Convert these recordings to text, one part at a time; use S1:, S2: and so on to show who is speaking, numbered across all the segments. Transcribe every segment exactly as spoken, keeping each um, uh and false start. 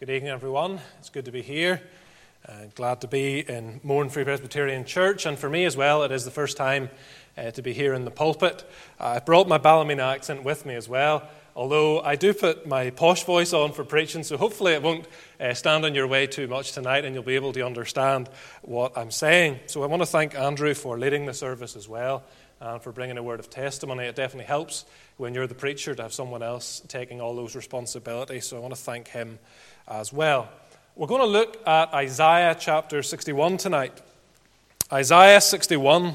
S1: Good evening, everyone. It's good to be here. Uh, glad to be in Mourne Free Presbyterian Church, and for me as well, it is the first time uh, to be here in the pulpit. Uh, I brought my Ballymena accent with me as well, although I do put my posh voice on for preaching, so hopefully it won't uh, stand in your way too much tonight, and you'll be able to understand what I'm saying. So I want to thank Andrew for leading the service as well, and for bringing a word of testimony. It definitely helps when you're the preacher to have someone else taking all those responsibilities, so I want to thank him as well. We're going to look at Isaiah chapter sixty-one tonight. Isaiah sixty-one.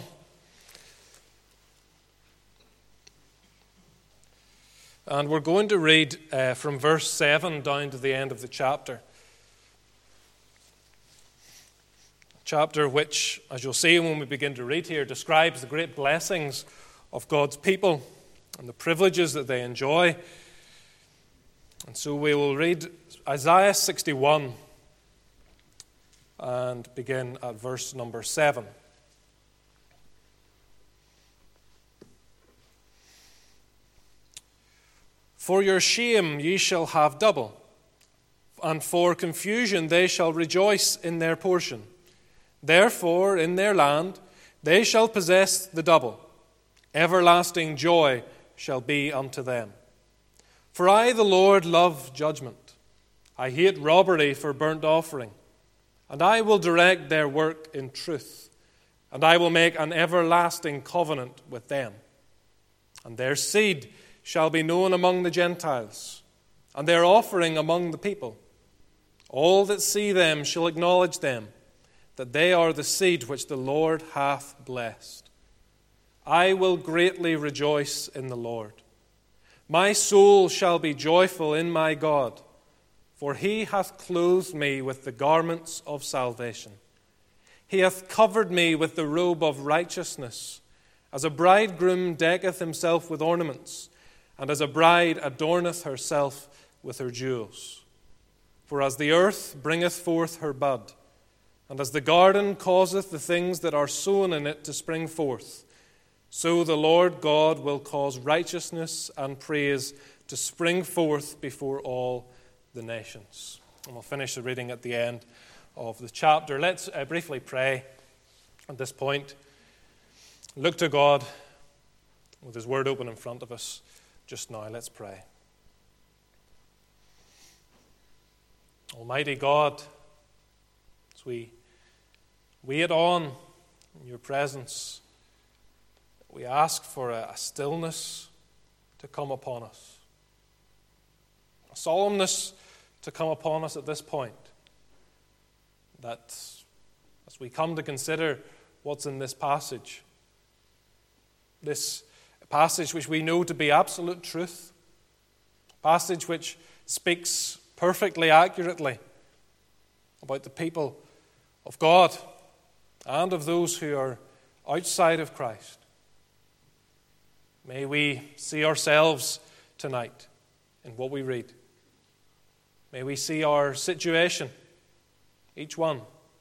S1: And we're going to read uh, from verse seven down to the end of the chapter. Chapter which, as you'll see when we begin to read here, describes the great blessings of God's people and the privileges that they enjoy. And so we will read Isaiah sixty-one and begin at verse number seven. For your shame ye shall have double, and for confusion they shall rejoice in their portion. Therefore in their land they shall possess the double. Everlasting joy shall be unto them. For I, the Lord, love judgment. I hate robbery for burnt offering. And I will direct their work in truth. And I will make an everlasting covenant with them. And their seed shall be known among the Gentiles, and their offering among the people. All that see them shall acknowledge them, that they are the seed which the Lord hath blessed. I will greatly rejoice in the Lord. My soul shall be joyful in my God, for he hath clothed me with the garments of salvation. He hath covered me with the robe of righteousness, as a bridegroom decketh himself with ornaments, and as a bride adorneth herself with her jewels. For as the earth bringeth forth her bud, and as the garden causeth the things that are sown in it to spring forth, so the Lord God will cause righteousness and praise to spring forth before all the nations. And we'll finish the reading at the end of the chapter. Let's uh, briefly pray at this point. Look to God with His Word open in front of us just now. Let's pray. Almighty God, as we wait on in your presence, we ask for a, a stillness to come upon us, a solemnness to come upon us at this point, that as we come to consider what's in this passage, this passage which we know to be absolute truth, a passage which speaks perfectly accurately about the people of God and of those who are outside of Christ. May we see ourselves tonight in what we read. May we see our situation, each one.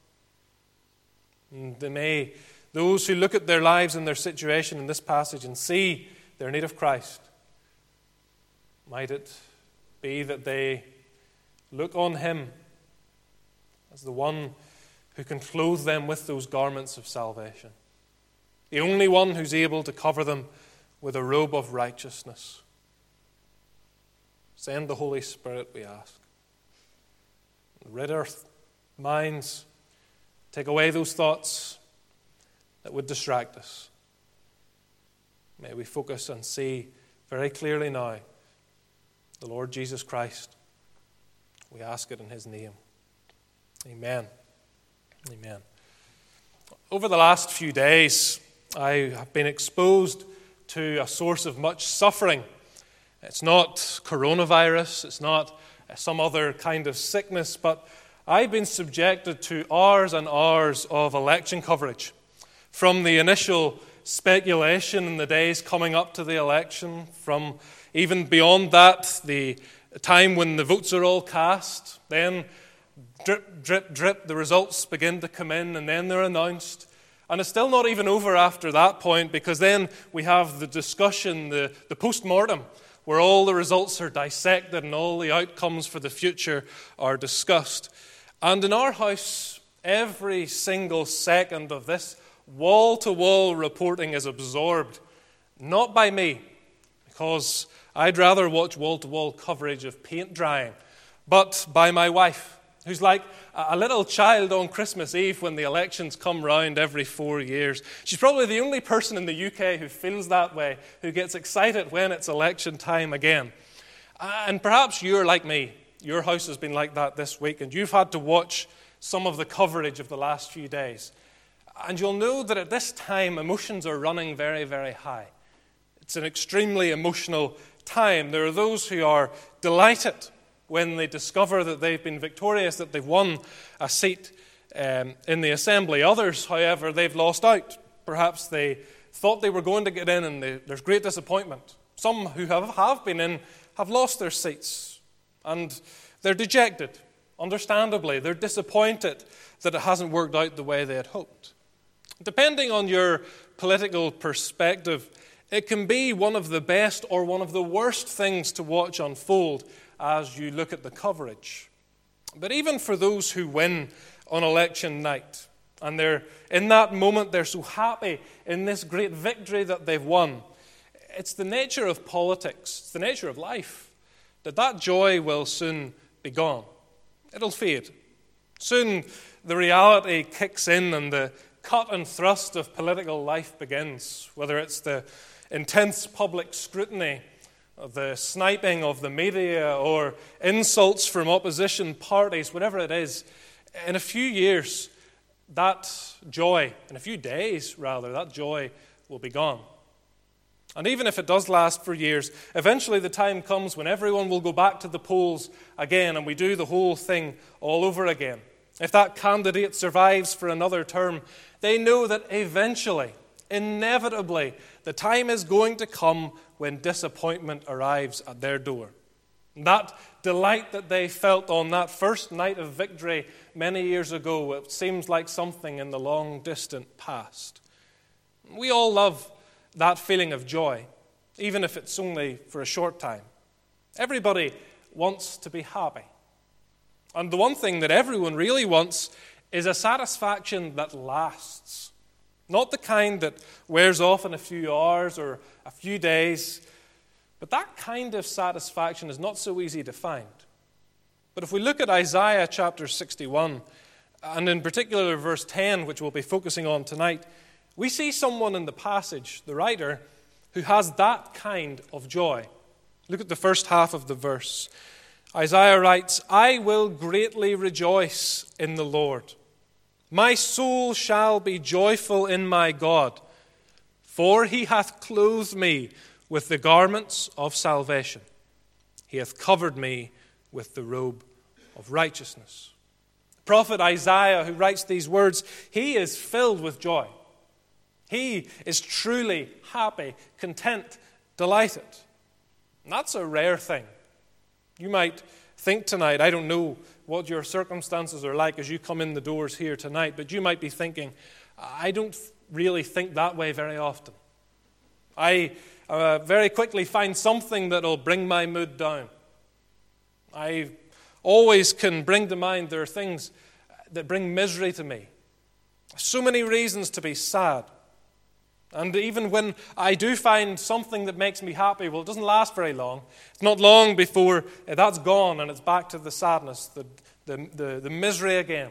S1: And may those who look at their lives and their situation in this passage and see their need of Christ, might it be that they look on Him as the one who can clothe them with those garments of salvation, the only one who's able to cover them with a robe of righteousness. Send the Holy Spirit, we ask. Rid our minds, take away those thoughts that would distract us. May we focus and see very clearly now the Lord Jesus Christ. We ask it in His name. Amen. Amen. Over the last few days, I have been exposed to a source of much suffering. It's not coronavirus, it's not some other kind of sickness, but I've been subjected to hours and hours of election coverage. From the initial speculation in the days coming up to the election, from even beyond that, the time when the votes are all cast, then drip, drip, drip, the results begin to come in, and then they're announced. And it's still not even over after that point, because then we have the discussion, the, the post-mortem, where all the results are dissected and all the outcomes for the future are discussed. And in our house, every single second of this wall-to-wall reporting is absorbed, not by me, because I'd rather watch wall-to-wall coverage of paint drying, but by my wife, who's like a little child on Christmas Eve when the elections come round every four years. She's probably the only person in the U K who feels that way, who gets excited when it's election time again. And perhaps you're like me. Your house has been like that this week, and you've had to watch some of the coverage of the last few days. And you'll know that at this time, emotions are running very, very high. It's an extremely emotional time. There are those who are delighted when they discover that they've been victorious, that they've won a seat um, in the assembly. Others, however, they've lost out. Perhaps they thought they were going to get in, and they, there's great disappointment. Some who have, have been in have lost their seats, and they're dejected. Understandably, they're disappointed that it hasn't worked out the way they had hoped. Depending on your political perspective, it can be one of the best or one of the worst things to watch unfold as you look at the coverage. But even for those who win on election night, and they're in that moment they're so happy in this great victory that they've won, it's the nature of politics, it's the nature of life, that that joy will soon be gone. It'll fade. Soon the reality kicks in and the cut and thrust of political life begins, whether it's the intense public scrutiny, the sniping of the media, or insults from opposition parties, whatever it is. In a few years, that joy, in a few days rather, that joy will be gone. And even if it does last for years, eventually the time comes when everyone will go back to the polls again and we do the whole thing all over again. If that candidate survives for another term, they know that eventually, inevitably, the time is going to come when disappointment arrives at their door. That delight that they felt on that first night of victory many years ago, it seems like something in the long distant past. We all love that feeling of joy, even if it's only for a short time. Everybody wants to be happy. And the one thing that everyone really wants is a satisfaction that lasts. Not the kind that wears off in a few hours or a few days. But that kind of satisfaction is not so easy to find. But if we look at Isaiah chapter sixty-one, and in particular verse ten, which we'll be focusing on tonight, we see someone in the passage, the writer, who has that kind of joy. Look at the first half of the verse. Isaiah writes, "I will greatly rejoice in the Lord. My soul shall be joyful in my God, for he hath clothed me with the garments of salvation. He hath covered me with the robe of righteousness." The prophet Isaiah, who writes these words, he is filled with joy. He is truly happy, content, delighted. And that's a rare thing. You might think tonight, I don't know what your circumstances are like as you come in the doors here tonight, but you might be thinking, I don't really think that way very often. I uh, very quickly find something that will bring my mood down. I always can bring to mind there are things that bring misery to me. So many reasons to be sad. And even when I do find something that makes me happy, well, it doesn't last very long. It's not long before that's gone and it's back to the sadness, the, the, the, the misery again.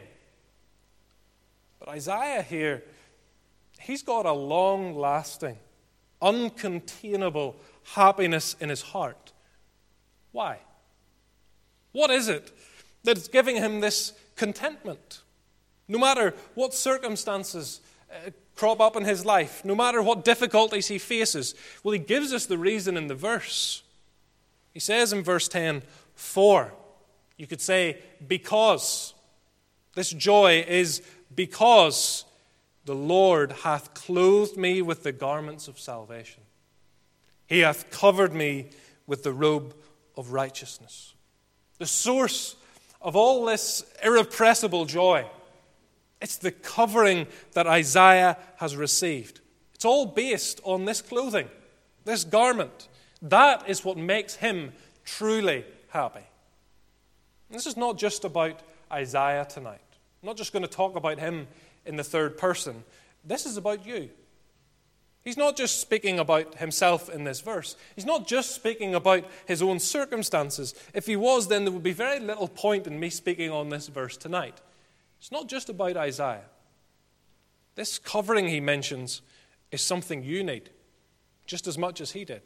S1: But Isaiah here, he's got a long-lasting, uncontainable happiness in his heart. Why? What is it that's giving him this contentment? No matter what circumstances uh, crop up in his life, no matter what difficulties he faces, well, he gives us the reason in the verse. He says in verse ten, for. You could say because. This joy is because the Lord hath clothed me with the garments of salvation. He hath covered me with the robe of righteousness. The source of all this irrepressible joy, it's the covering that Isaiah has received. It's all based on this clothing, this garment, That is what makes him truly happy. And this is not just about Isaiah tonight. I'm not just going to talk about him in the third person. This is about you. He's not just speaking about himself in this verse. He's not just speaking about his own circumstances. If he was, then there would be very little point in me speaking on this verse tonight. It's not just about Isaiah. This covering he mentions is something you need, just as much as he did.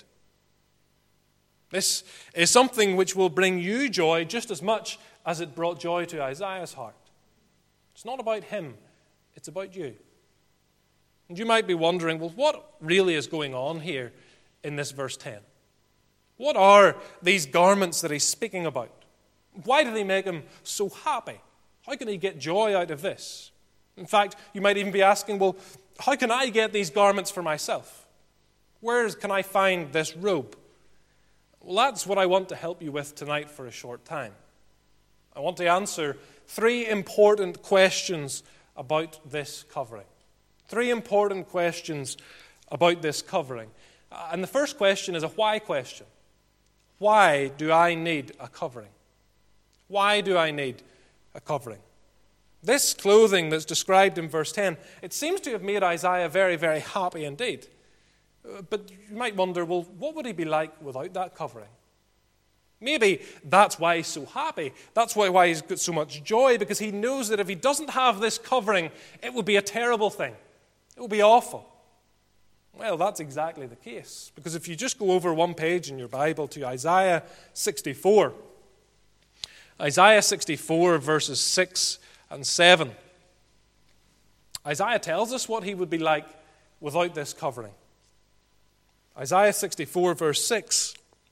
S1: This is something which will bring you joy just as much as it brought joy to Isaiah's heart. It's not about him, it's about you. And you might be wondering, well, what really is going on here in this verse ten? What are these garments that he's speaking about? Why do they make him so happy? How can he get joy out of this? In fact, you might even be asking, well, how can I get these garments for myself? Where can I find this robe? Well, that's what I want to help you with tonight for a short time. I want to answer three important questions about this covering. Three important questions about this covering. And the first question is a why question. Why do I need a covering? Why do I need a covering? This clothing that's described in verse ten, it seems to have made Isaiah very, very happy indeed. But you might wonder, well, what would he be like without that covering? Maybe that's why he's so happy. That's why, why he's got so much joy, because he knows that if he doesn't have this covering, it would be a terrible thing. It will be awful. Well, that's exactly the case. Because if you just go over one page in your Bible to Isaiah sixty-four, Isaiah sixty-four, verses six and seven, Isaiah tells us what he would be like without this covering. Isaiah sixty-four, verse six,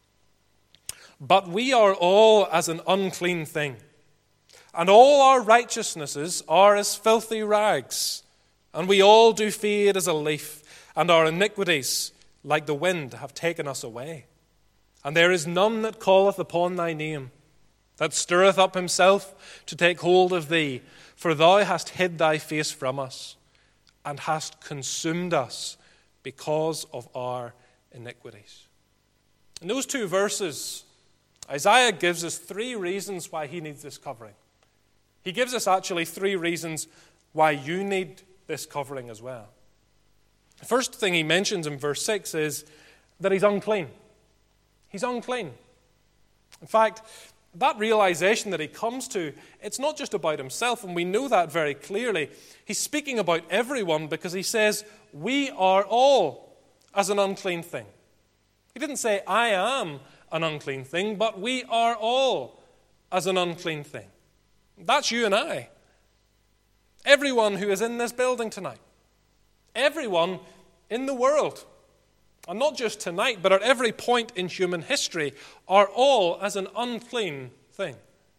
S1: "But we are all as an unclean thing, and all our righteousnesses are as filthy rags. And we all do fade as a leaf, and our iniquities, like the wind, have taken us away. And there is none that calleth upon thy name, that stirreth up himself to take hold of thee. For thou hast hid thy face from us, and hast consumed us because of our iniquities." In those two verses, Isaiah gives us three reasons why he needs this covering. He gives us actually three reasons why you need this covering as well. The first thing he mentions in verse six is that he's unclean. He's unclean. In fact, that realization that he comes to, it's not just about himself, and we know that very clearly. He's speaking about everyone because he says, we are all as an unclean thing. He didn't say, I am an unclean thing, but we are all as an unclean thing. That's you and I. Everyone who is in this building tonight. Everyone in the world. And not just tonight, but at every point in human history, are all as an unclean thing.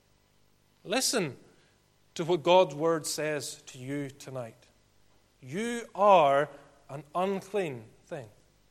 S1: Listen to what God's word says to you tonight. You are an unclean thing.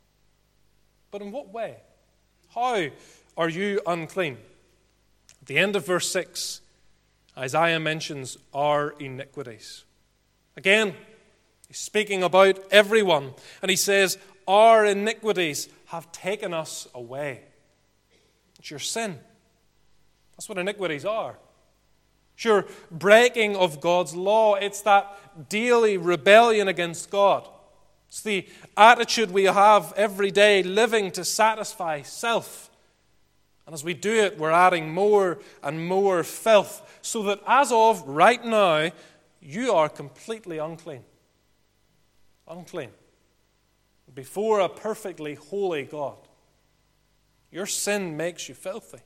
S1: But in what way? How are you unclean? At the end of verse six, Isaiah mentions our iniquities. Again, he's speaking about everyone, and he says, our iniquities have taken us away. It's your sin. That's what iniquities are. It's your breaking of God's law. It's that daily rebellion against God. It's the attitude we have every day, living to satisfy self. And as we do it, we're adding more and more filth, so that as of right now, you are completely unclean. Unclean. Before a perfectly holy God. Your sin makes you filthy.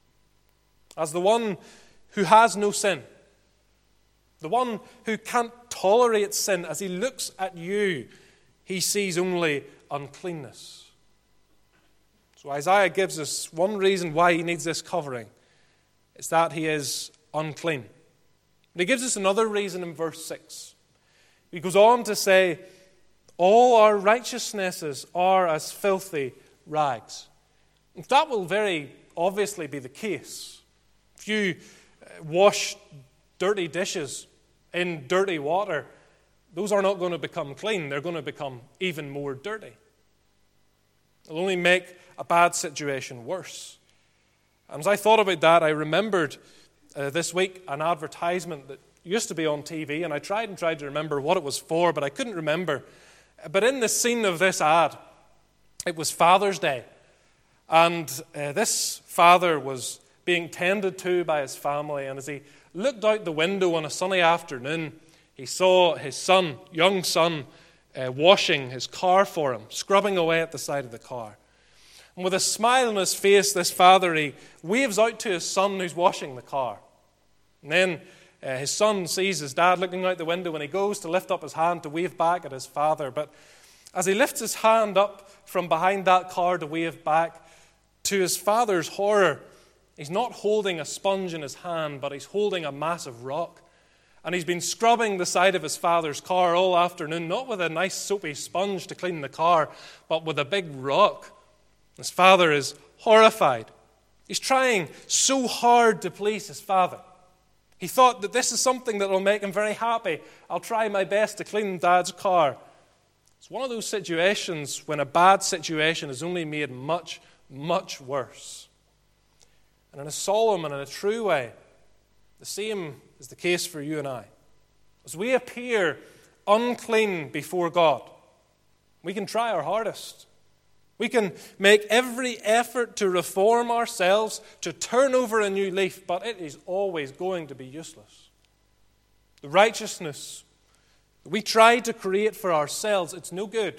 S1: As the one who has no sin, the one who can't tolerate sin, as he looks at you, he sees only uncleanness. So Isaiah gives us one reason why he needs this covering. It's that he is unclean. And he gives us another reason in verse six. He goes on to say, all our righteousnesses are as filthy rags. That will very obviously be the case. If you wash dirty dishes in dirty water, those are not going to become clean. They're going to become even more dirty. It'll only make a bad situation worse. And as I thought about that, I remembered uh, this week an advertisement that used to be on T V, and I tried and tried to remember what it was for, but I couldn't remember. But in the scene of this ad, it was Father's Day. And uh, this father was being tended to by his family, and as he looked out the window on a sunny afternoon, he saw his son, young son, uh, washing his car for him, scrubbing away at the side of the car. And with a smile on his face, this father, he waves out to his son who's washing the car. And then uh, his son sees his dad looking out the window, and he goes to lift up his hand to wave back at his father. But as he lifts his hand up from behind that car to wave back, to his father's horror, he's not holding a sponge in his hand, but he's holding a massive rock. And he's been scrubbing the side of his father's car all afternoon, not with a nice soapy sponge to clean the car, but with a big rock. His father is horrified. He's trying so hard to please his father. He thought that this is something that will make him very happy. I'll try my best to clean Dad's car. It's one of those situations when a bad situation is only made much, much worse. And in a solemn and in a true way, the same is the case for you and I. As we appear unclean before God, we can try our hardest. We can make every effort to reform ourselves, to turn over a new leaf, but it is always going to be useless. The righteousness that we try to create for ourselves, it's no good.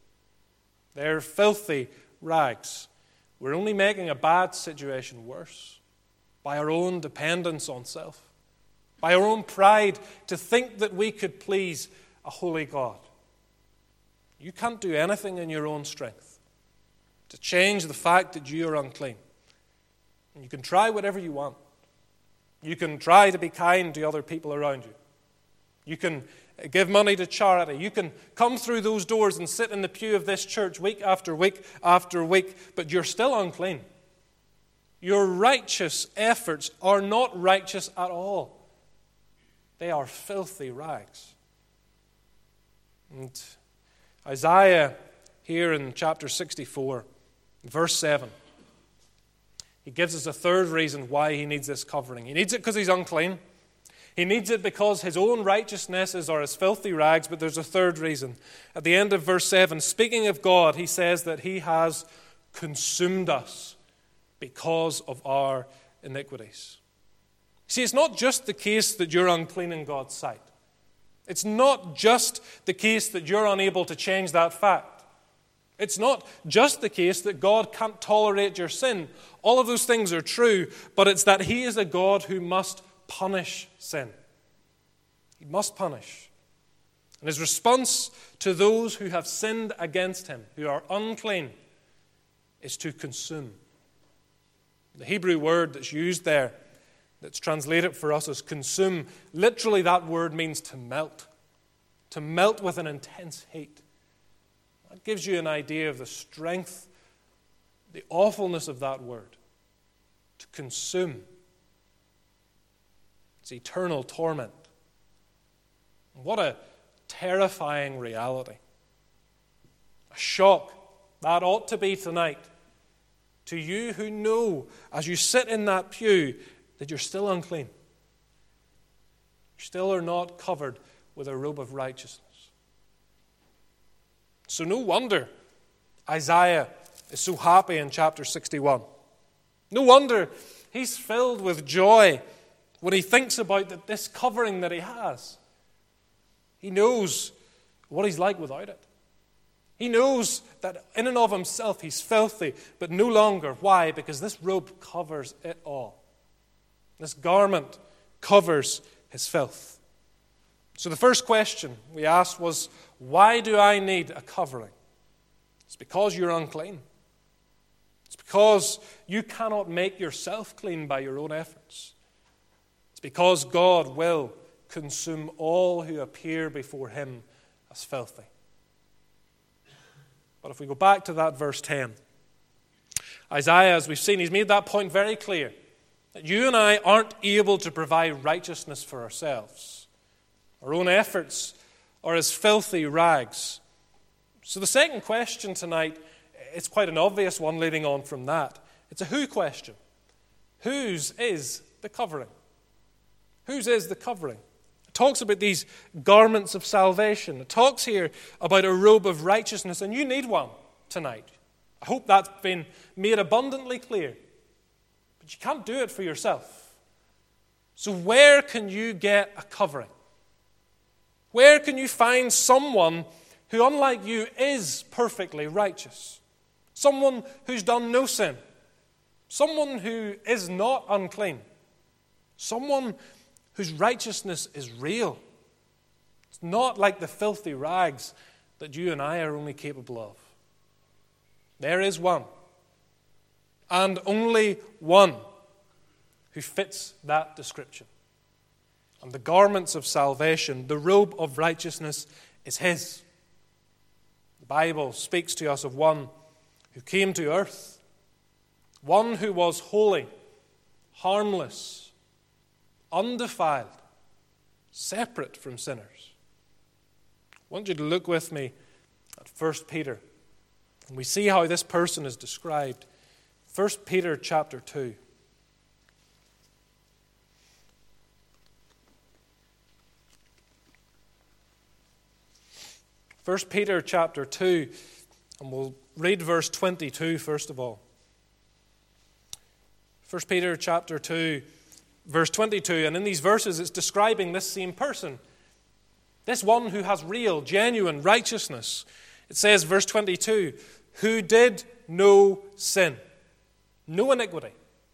S1: They're filthy rags. We're only making a bad situation worse by our own dependence on self, by our own pride to think that we could please a holy God. You can't do anything in your own strength to change the fact that you are unclean. And you can try whatever you want. You can try to be kind to other people around you. You can give money to charity. You can come through those doors and sit in the pew of this church week after week after week, but you're still unclean. Your righteous efforts are not righteous at all. They are filthy rags. And Isaiah, here in chapter sixty-four, verse seven, he gives us a third reason why he needs this covering. He needs it because he's unclean. He needs it because his own righteousnesses are as filthy rags, but there's a third reason. At the end of verse seven, speaking of God, he says that he has consumed us because of our iniquities. See, it's not just the case that you're unclean in God's sight. It's not just the case that you're unable to change that fact. It's not just the case that God can't tolerate your sin. All of those things are true, but it's that he is a God who must punish sin. He must punish. And his response to those who have sinned against him, who are unclean, is to consume. The Hebrew word that's used there, that's translated for us as consume, literally that word means to melt. To melt with an intense heat. That gives you an idea of the strength, the awfulness of that word. To consume. It's eternal torment. What a terrifying reality. A shock that ought to be tonight to you who know, as you sit in that pew, that you're still unclean. You still are not covered with a robe of righteousness. So no wonder Isaiah is so happy in chapter sixty-one. No wonder he's filled with joy when he thinks about that this covering that he has. He knows what he's like without it. He knows that in and of himself he's filthy, but no longer. Why? Because this robe covers it all. This garment covers his filth. So the first question we asked was, why do I need a covering? It's because you're unclean. It's because you cannot make yourself clean by your own efforts. It's because God will consume all who appear before him as filthy. But if we go back to that verse ten, Isaiah, as we've seen, he's made that point very clear. That you and I aren't able to provide righteousness for ourselves. Our own efforts are as filthy rags. So the second question tonight it's quite an obvious one leading on from that. It's a who question. Whose is the covering? Whose is the covering? It talks about these garments of salvation. It talks here about a robe of righteousness, and you need one tonight. I hope that's been made abundantly clear. But you can't do it for yourself. So where can you get a covering? Where can you find someone who, unlike you, is perfectly righteous? Someone who's done no sin. Someone who is not unclean. Someone whose righteousness is real. It's not like the filthy rags that you and I are only capable of. There is one, and only one, who fits that description. And the garments of salvation, the robe of righteousness, is his. The Bible speaks to us of one who came to earth, one who was holy, harmless, undefiled, separate from sinners. I want you to look with me at First Peter, and we see how this person is described. First Peter chapter two. First Peter chapter two, and we'll read verse twenty-two first of all. First Peter chapter two, verse twenty-two, and in these verses it's describing this same person, this one who has real, genuine righteousness. It says, verse twenty-two, who did no sin, no iniquity,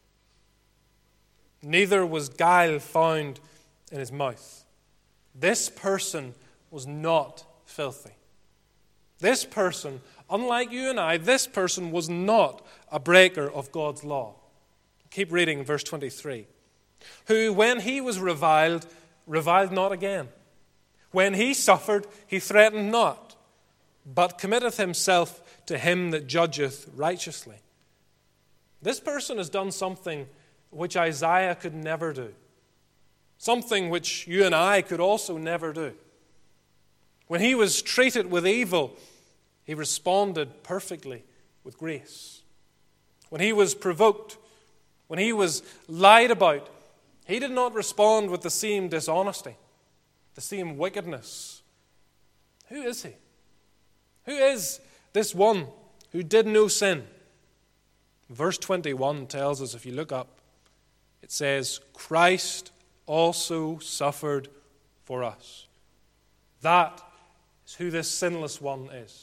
S1: neither was guile found in his mouth. This person was not filthy. This person, unlike you and I, this person was not a breaker of God's law. Keep reading verse twenty-three. Who, when he was reviled, reviled not again. When he suffered, he threatened not, but committeth himself to him that judgeth righteously. This person has done something which Isaiah could never do. Something which you and I could also never do. When he was treated with evil, he responded perfectly with grace. When he was provoked, when he was lied about, he did not respond with the same dishonesty, the same wickedness. Who is he? Who is this one who did no sin? Verse twenty-one tells us, if you look up, it says, Christ also suffered for us. That is who this sinless one is.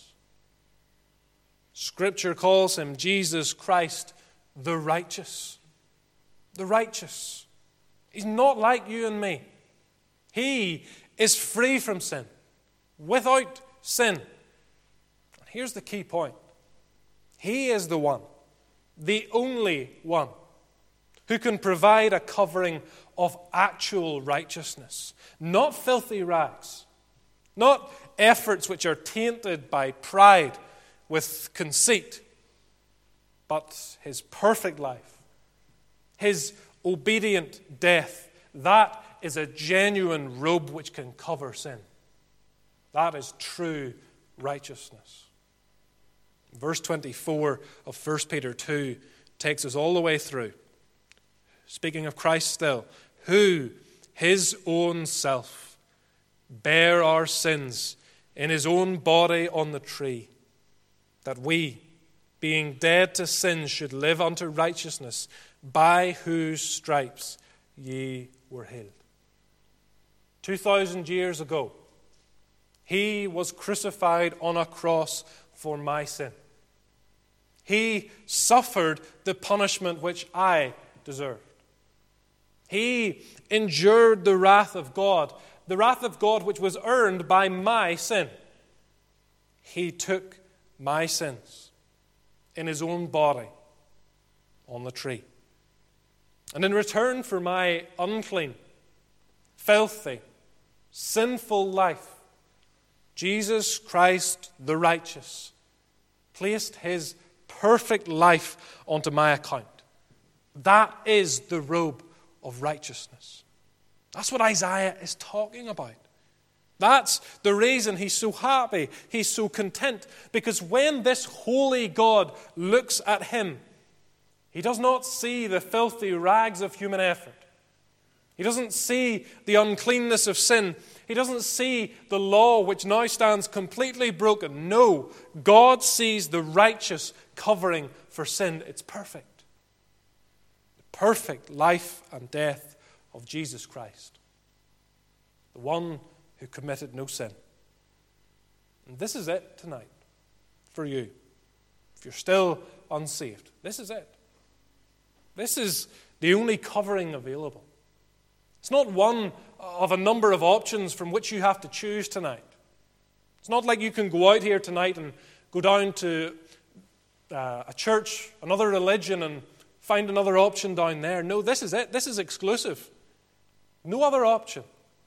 S1: Scripture calls him Jesus Christ, the righteous. The righteous. He's not like you and me. He is free from sin, without sin. And here's the key point. He is the one, the only one, who can provide a covering of actual righteousness. Not filthy rags. Not efforts which are tainted by pride with conceit. But his perfect life. His obedient death. That is a genuine robe which can cover sin. That is true righteousness. Verse twenty-four of First Peter two takes us all the way through. Speaking of Christ still, who his own self bare our sins in his own body on the tree, that we, being dead to sin, should live unto righteousness, by whose stripes ye were healed. Two thousand years ago, he was crucified on a cross for my sin. He suffered the punishment which I deserved. He endured the wrath of God, the wrath of God which was earned by my sin. He took my sins in his own body on the tree. And in return for my unclean, filthy, sinful life, Jesus Christ the righteous placed his perfect life onto my account. That is the robe of righteousness. That's what Isaiah is talking about. That's the reason he's so happy, he's so content. Because when this holy God looks at him, he does not see the filthy rags of human effort. He doesn't see the uncleanness of sin. He doesn't see the law which now stands completely broken. No, God sees the righteous covering for sin. It's perfect. The perfect life and death of Jesus Christ. The one who committed no sin. And this is it tonight for you. If you're still unsaved, this is it. This is the only covering available. It's not one of a number of options from which you have to choose tonight. It's not like you can go out here tonight and go down to uh, a church, another religion, and find another option down there. No, this is it. This is exclusive. No other option.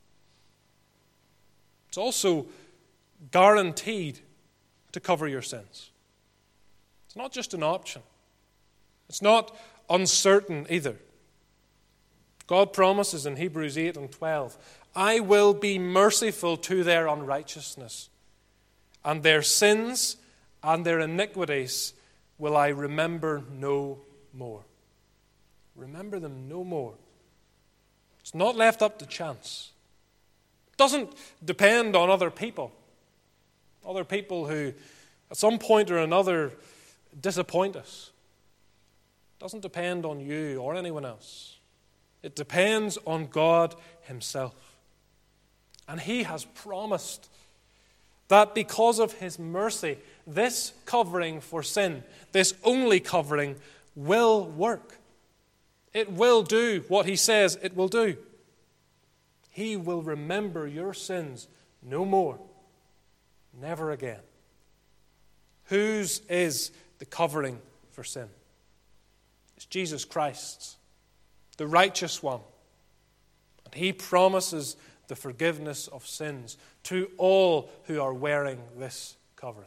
S1: It's also guaranteed to cover your sins. It's not just an option. It's not uncertain either. God promises in Hebrews eight and twelve, I will be merciful to their unrighteousness, and their sins and their iniquities will I remember no more. Remember them no more. It's not left up to chance. It doesn't depend on other people. Other people who at some point or another disappoint us. It doesn't depend on you or anyone else. It depends on God himself. And he has promised that because of his mercy, this covering for sin, this only covering, will work. It will do what he says it will do. He will remember your sins no more, never again. Whose is the covering for sin? It's Jesus Christ's, the righteous one. And he promises the forgiveness of sins to all who are wearing this covering.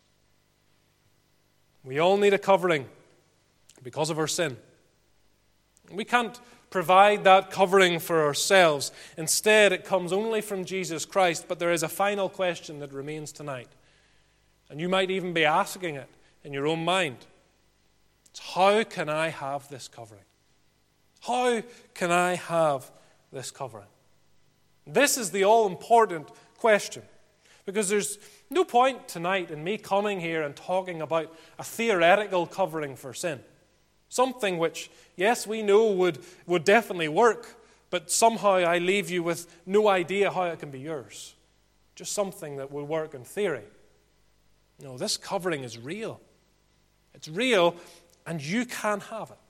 S1: We all need a covering because of our sin. We can't provide that covering for ourselves. Instead, it comes only from Jesus Christ. But there is a final question that remains tonight. And you might even be asking it in your own mind. It's how can I have this covering? How can I have this covering? This is the all-important question. Because there's no point tonight in me coming here and talking about a theoretical covering for sin. Something which, yes, we know would, would definitely work, but somehow I leave you with no idea how it can be yours. Just something that will work in theory. No, this covering is real. It's real, and you can have it.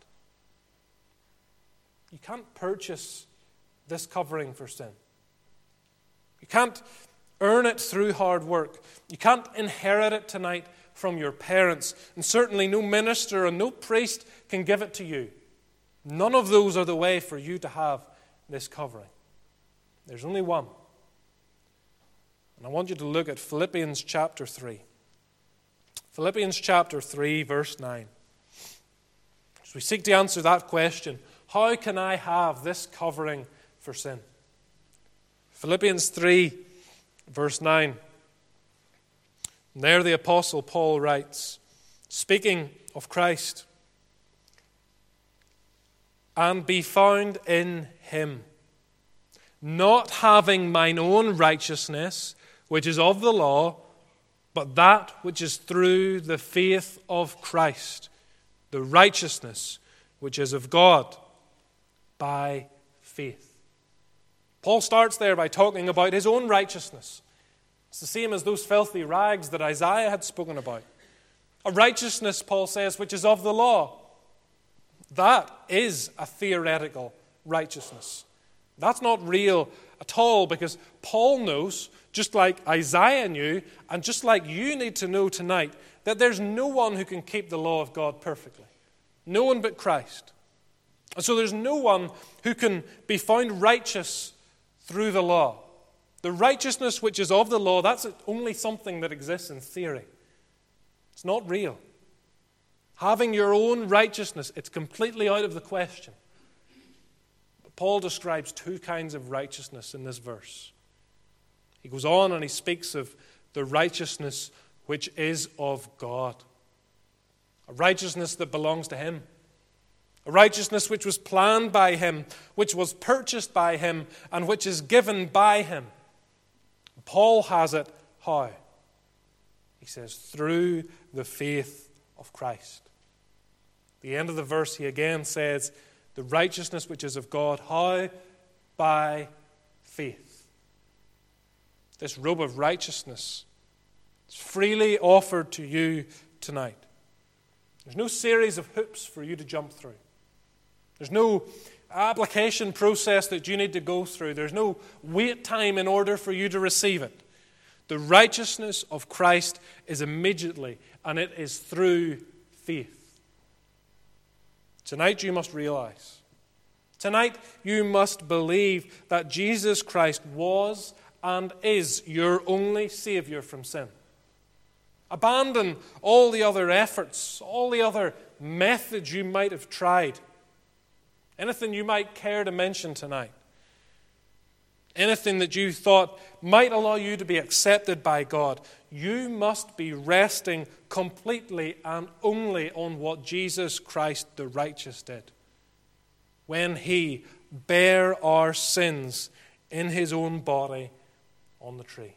S1: You can't purchase this covering for sin. You can't earn it through hard work. You can't inherit it tonight from your parents. And certainly no minister and no priest can give it to you. None of those are the way for you to have this covering. There's only one. And I want you to look at Philippians chapter three. Philippians chapter three, verse nine. As we seek to answer that question, how can I have this covering for sin? Philippians three, verse nine. And there the Apostle Paul writes, speaking of Christ, and be found in him, not having mine own righteousness, which is of the law, but that which is through the faith of Christ, the righteousness which is of God by faith. Paul starts there by talking about his own righteousness. It's the same as those filthy rags that Isaiah had spoken about. A righteousness, Paul says, which is of the law. That is a theoretical righteousness. That's not real at all, because Paul knows, just like Isaiah knew, and just like you need to know tonight, that there's no one who can keep the law of God perfectly. No one but Christ. And so there's no one who can be found righteous through the law. The righteousness which is of the law, that's only something that exists in theory. It's not real. Having your own righteousness, it's completely out of the question. But Paul describes two kinds of righteousness in this verse. He goes on and he speaks of the righteousness which is of God. A righteousness that belongs to him. A righteousness which was planned by him, which was purchased by him, and which is given by him. Paul has it how? He says, through the faith of Christ. At the end of the verse, he again says, the righteousness which is of God, how? By faith. This robe of righteousness is freely offered to you tonight. There's no series of hoops for you to jump through. There's no application process that you need to go through. There's no wait time in order for you to receive it. The righteousness of Christ is immediately, and it is through faith. Tonight you must realize, tonight you must believe that Jesus Christ was and is your only Savior from sin. Abandon all the other efforts, all the other methods you might have tried. Anything you might care to mention tonight. Anything that you thought might allow you to be accepted by God. You must be resting completely and only on what Jesus Christ the righteous did. When he bare our sins in his own body on the tree.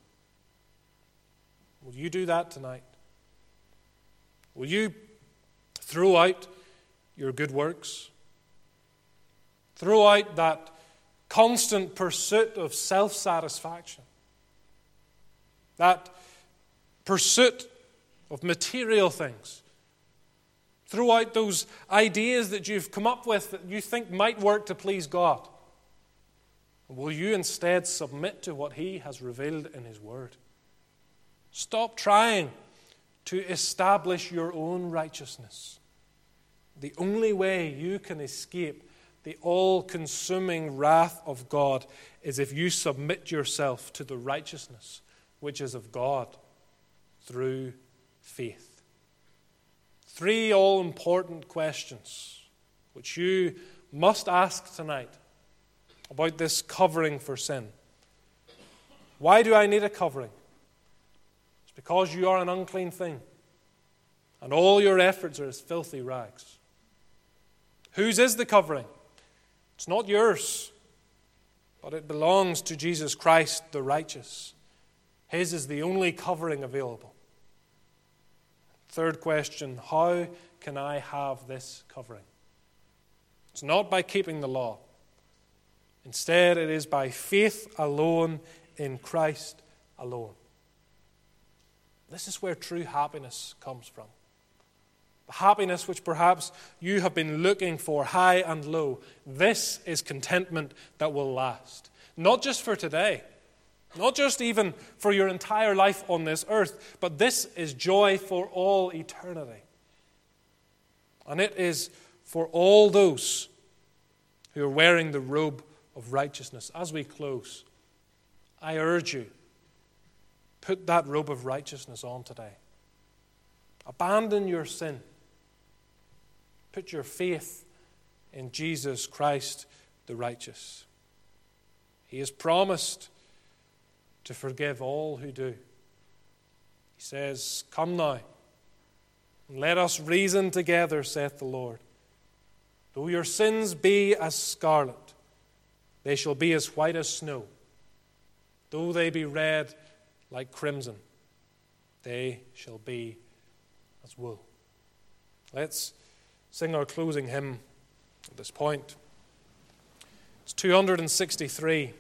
S1: Will you do that tonight? Will you throw out your good works? Throw out that constant pursuit of self-satisfaction. That pursuit of material things. Throw out those ideas that you've come up with that you think might work to please God. Will you instead submit to what he has revealed in his word? Stop trying to establish your own righteousness. The only way you can escape the all-consuming wrath of God is if you submit yourself to the righteousness which is of God through faith. Three all-important questions which you must ask tonight about this covering for sin. Why do I need a covering? It's because you are an unclean thing, and all your efforts are as filthy rags. Whose is the covering? It's not yours, but it belongs to Jesus Christ, the righteous. His is the only covering available. Third question, how can I have this covering? It's not by keeping the law. Instead, it is by faith alone in Christ alone. This is where true happiness comes from. The happiness which perhaps you have been looking for high and low. This is contentment that will last. Not just for today. Not just even for your entire life on this earth. But this is joy for all eternity. And it is for all those who are wearing the robe of righteousness. As we close, I urge you, put that robe of righteousness on today. Abandon your sin. Put your faith in Jesus Christ the righteous. He has promised to forgive all who do. He says, "Come now, and let us reason together, saith the Lord. Though your sins be as scarlet, they shall be as white as snow. Though they be red like crimson, they shall be as wool." Let's sing our closing hymn at this point. It's two hundred sixty-three.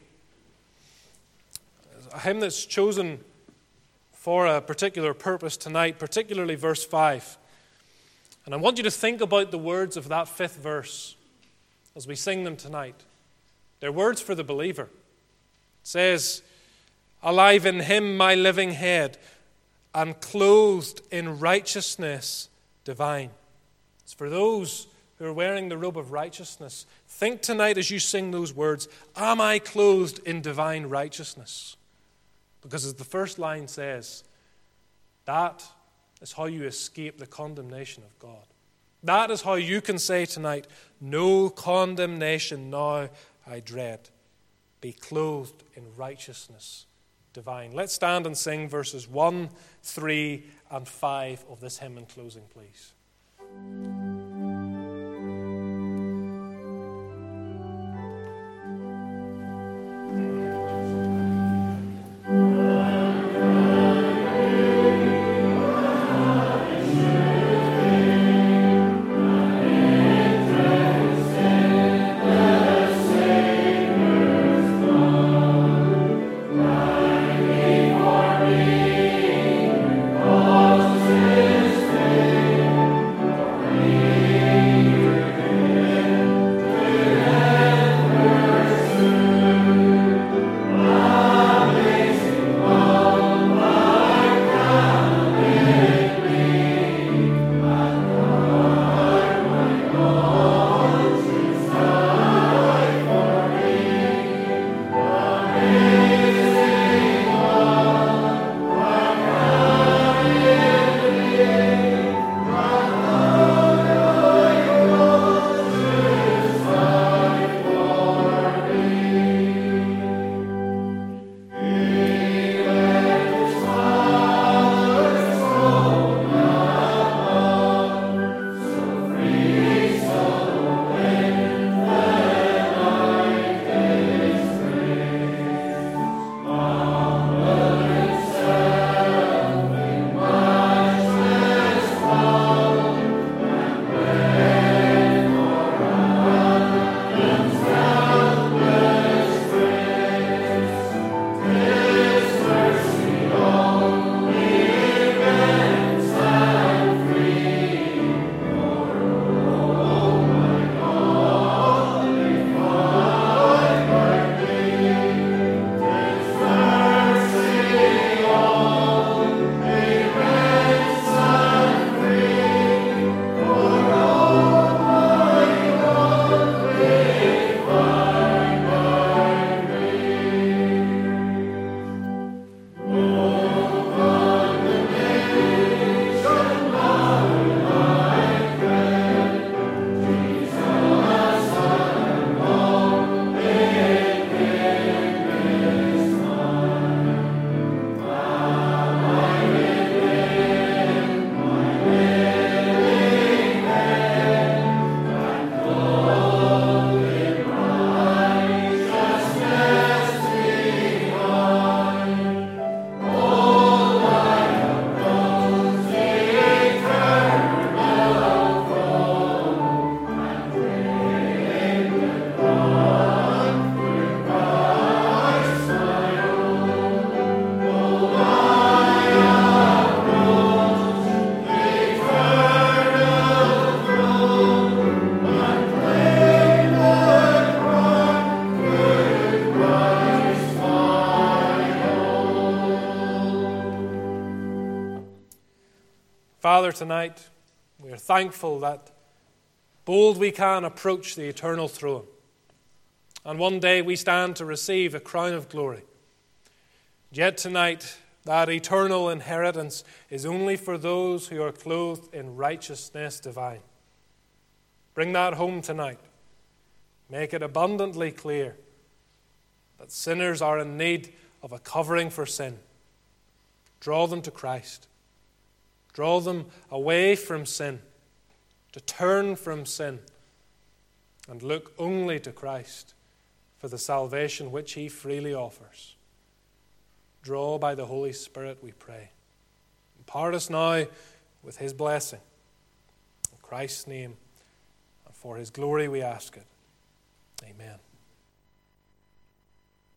S1: A hymn that's chosen for a particular purpose tonight, particularly verse five. And I want you to think about the words of that fifth verse as we sing them tonight. They're words for the believer. It says, "Alive in him my living head, and clothed in righteousness divine." It's for those who are wearing the robe of righteousness. Think tonight as you sing those words, am I clothed in divine righteousness? Because as the first line says, that is how you escape the condemnation of God. That is how you can say tonight, "No condemnation now I dread. Be clothed in righteousness divine. Let's stand and sing verses one, three, and five of this hymn in closing, please. Father, tonight we are thankful that bold we can approach the eternal throne. And one day we stand to receive a crown of glory. Yet tonight, that eternal inheritance is only for those who are clothed in righteousness divine. Bring that home tonight. Make it abundantly clear that sinners are in need of a covering for sin. Draw them to Christ. Draw them away from sin, to turn from sin, and look only to Christ for the salvation which He freely offers. Draw by the Holy Spirit, we pray. Impart us now with His blessing. In Christ's name, and for His glory we ask it. Amen.